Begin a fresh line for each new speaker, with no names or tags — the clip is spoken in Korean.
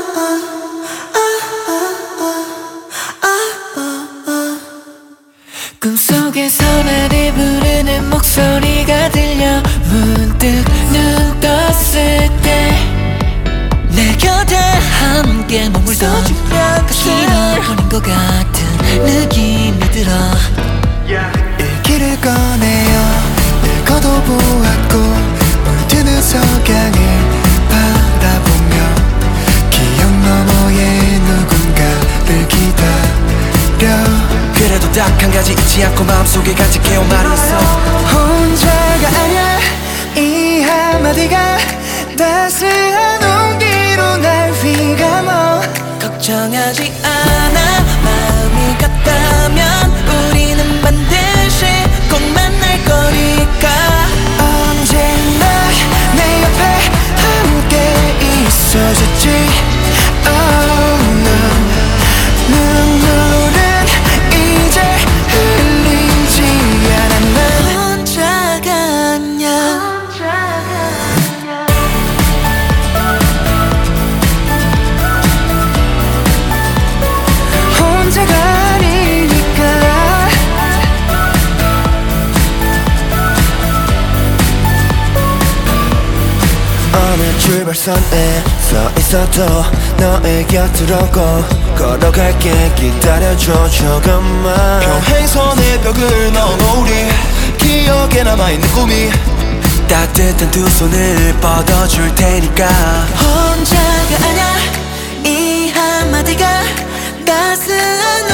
꿈속에서 나를 부르는 목소리가 들려 문득 눈 떴을 때 내 곁에 함께 머물던 가슴이 너뿐인 것 같은 느낌이 들어
일기를 꺼내어 읽어도 보았고 물드는 석양을 바라보며 기억 너머에 누군가를 기다려
그래도 딱 한 가지 잊지 않고 마음속에 간직해온 말이 있어
혼자가 아니야 이 한마디가 따스한 온기로 날 휘감아
걱정하지 않아 마음이 같다면 우리는 반드시 꼭 만날 거니까
언제나 내 옆에 함께 있어줬지 oh, no. 눈물은 이제 흘리지 않아 난
혼자가 아니야
혼자가 아니니까 어느 출발선에 서 있어도 너의 곁으로 꼭 걸어갈게 기다려줘 조금만
평행선의 벽을 넘어 우리 기억에 남아있는 꿈이 따뜻한 두 손을 뻗어줄 테니까
혼자가 아니야 이 한마디가 따스한